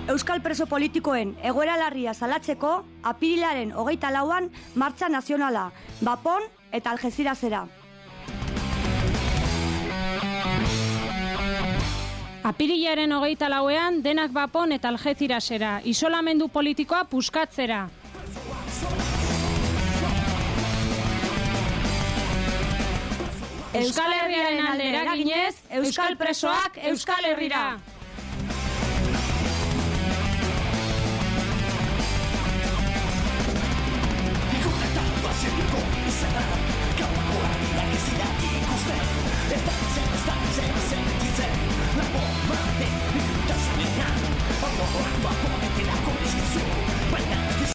Euskal preso politikoen egoera larria salatzeko apirilaren 24an martxa nazionala, Bapon eta Algeciras-era. Apirilaren 24ean denak Bapon eta Algeciras-era, isolamendu politikoa puskatzera. Euskal Herriaren alde eraginez, Euskal presoak Euskal Herrira!